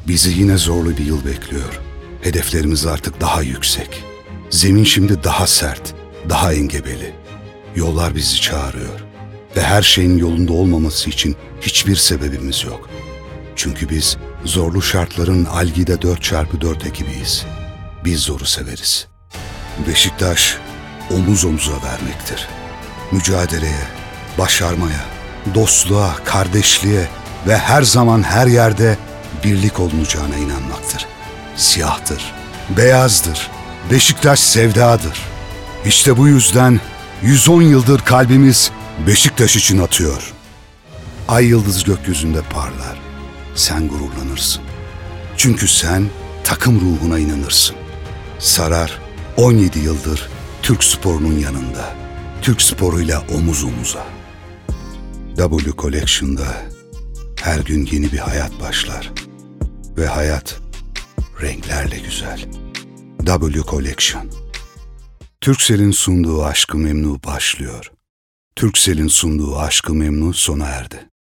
Bizi yine zorlu bir yıl bekliyor. Hedeflerimiz artık daha yüksek. Zemin şimdi daha sert, daha engebeli. Yollar bizi çağırıyor. Ve her şeyin yolunda olmaması için hiçbir sebebimiz yok. Çünkü biz zorlu şartların Algida 4x4 ekibiyiz. Biz zoru severiz. Beşiktaş omuz omuza vermektir. Mücadeleye, başarmaya, dostluğa, kardeşliğe ve her zaman her yerde birlik olunacağına inanmaktır. Siyahtır, beyazdır, Beşiktaş sevdadır. İşte bu yüzden 110 yıldır kalbimiz Beşiktaş için atıyor. Ay yıldız gökyüzünde parlar. Sen gururlanırsın. Çünkü sen takım ruhuna inanırsın. Sarar 17 yıldır Türk sporunun yanında. Türk sporuyla omuz omuza. W Collection'da her gün yeni bir hayat başlar. Ve hayat renklerle güzel. W Collection. Turkcell'in sunduğu Aşk-ı Memnu başlıyor. Turkcell'in sunduğu Aşk-ı Memnu sona erdi.